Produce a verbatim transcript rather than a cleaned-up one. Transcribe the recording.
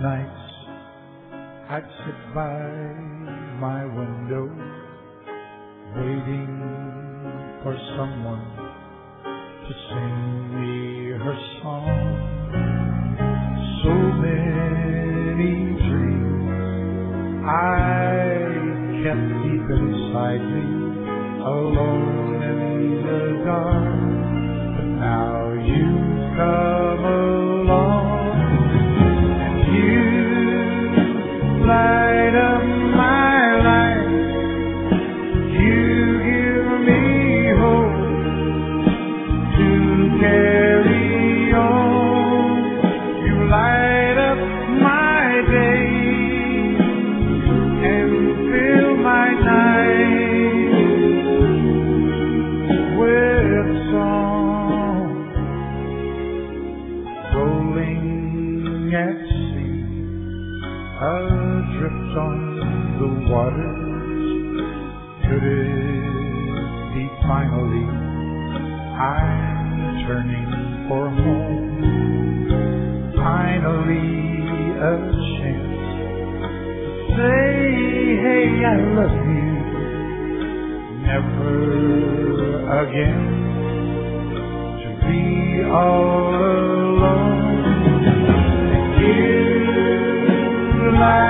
nights I'd sit by my window, waiting for someone to sing me her song. So many dreams I kept deep inside me, alone in the dark. But now you've come along, and you light up my life. You give me hope to carry on. You light up my day and fill my night with song. Rolling at sea, adrift on the waters, could it be finally I'm turning for home? Finally a chance to say, hey, I love you. Never again to be all alone. And you light